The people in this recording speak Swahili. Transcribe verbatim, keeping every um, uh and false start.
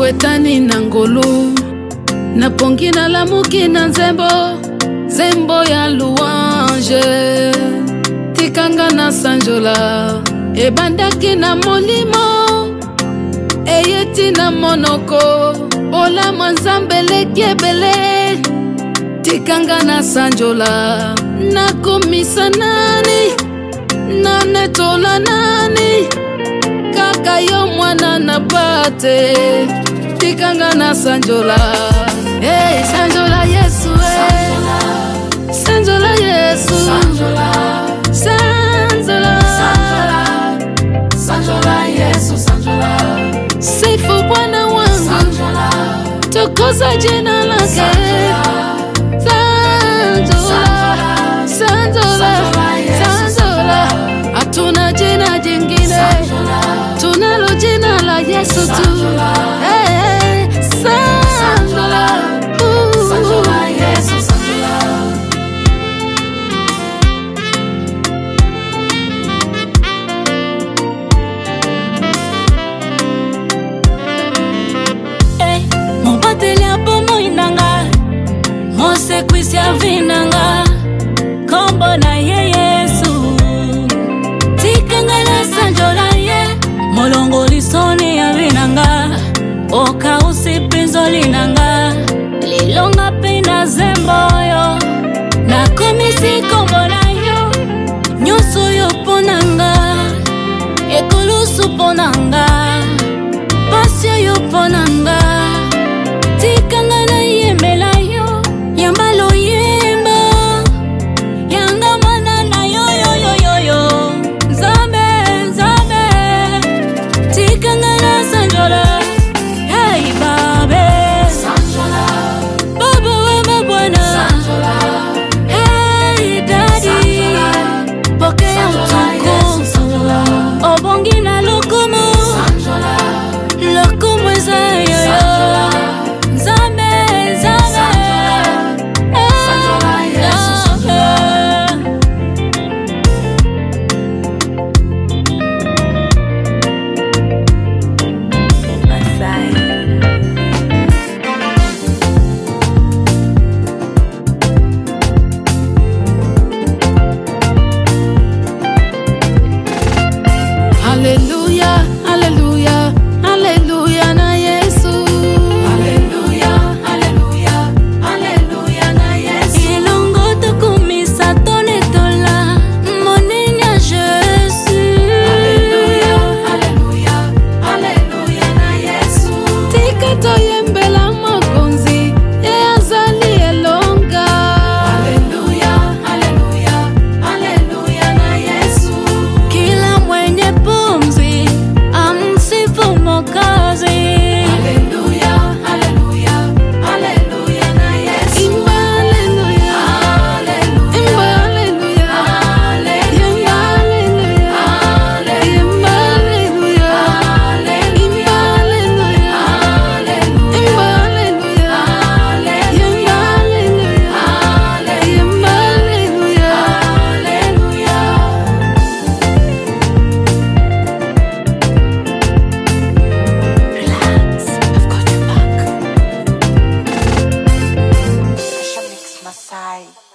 nakwetani na ngolu napongi na lamuki na nzembo zembo ya louange tikanga na sanjola ebandaki na molimo eyeti na monoko ola mwanzambe leki ebele tikanga na sanjola nakomisa nani nanetola nani kaka yo mwana na pate tikanga na sanjola. Hey, sanjola Yesu, hey. Sanjola Yesu, sanjola, sanjola, sanjola, sanjola Yesu, sanjola. Sifu Bwana wangu, sanjola, tukuza jina lake. Sanjola, sanjola, sanjola, hatuna jina jingine, tunalo jina la Yesu tu. Hey, sanjola, uh, sanjola Yesu, sanjola. Hey, mobateli abomo inanga, mosekwisi avinanga, kombo na ye Yesu. Tikanga na sanjola ye, molongo lisoni ya vinanga, oka usipinzo linanga, lilonga pena zemboyo, na komisi kombo na yo, nyusu yo ponanga, ekolusu ponanga, pasio yo ponanga, tikanga na yembela yo, yambalo yemba, yanga mana na yo yo yo yo yo, nzambe nzambe, tikanga na sanjola. Hey babe, sanjola, baba wema Bwana, sanjola. Hey daddy, pokea utukufu, obongi na lokumu, sanjola, lokumu ezayo yo, nzambe nzambe, sanjola Yesu, sanjola. Hallelujah, hallelujah, hallelujah na Yesu. Hallelujah, hallelujah, hallelujah na Yesu. Ilongo tukumisa tonetola, monenya Jésus. Hallelujah, hallelujah, hallelujah na Yesu. Tikato yembela mokonzi, ye azali elonga. Hallelujah, hallelujah, hallelujah na Yesu. Kila mwenye pumzi amsifu Mwokozi. Hallelujah, hallelujah, hallelujah na Yesu. Imba hallelujah, hallelujah, imba hallelujah, hallelujah, imba hallelujah, hallelujah, imba hallelujah, hallelujah, imba hallelujah, hallelujah, imba hallelujah, Relax, I've got your back. Pressure Mix Masai.